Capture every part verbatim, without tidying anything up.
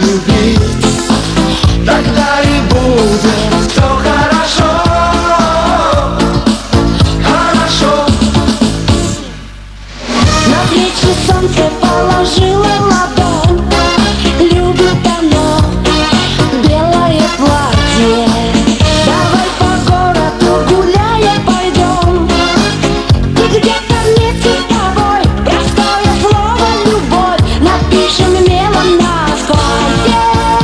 любить, тогда и будет все хорошо, хорошо. На плечи солнце положила ладонь, любит оно белое платье. Давай по городу гуляем пойдем, и где-то вместе с тобой простое слово любовь напишем мелом на асфальте.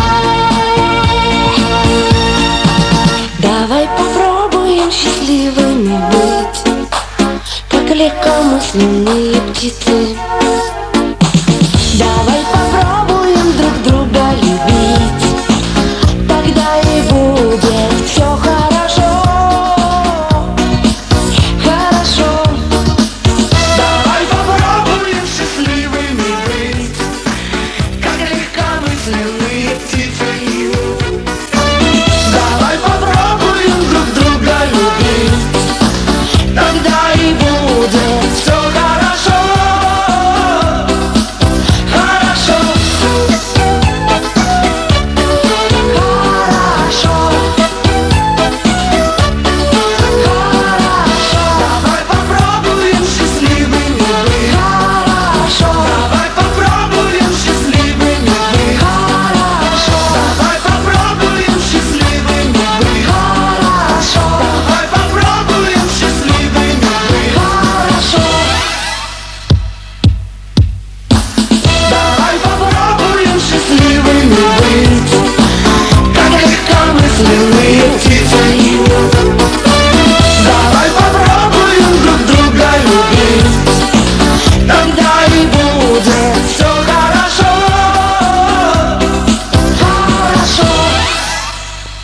Давай попробуем счастливыми быть, как легкомысленные птицы. Давай попробуем друг друга любить, тогда и будет все хорошо, хорошо. Давай попробуем счастливыми быть, как легкомысленные птицы.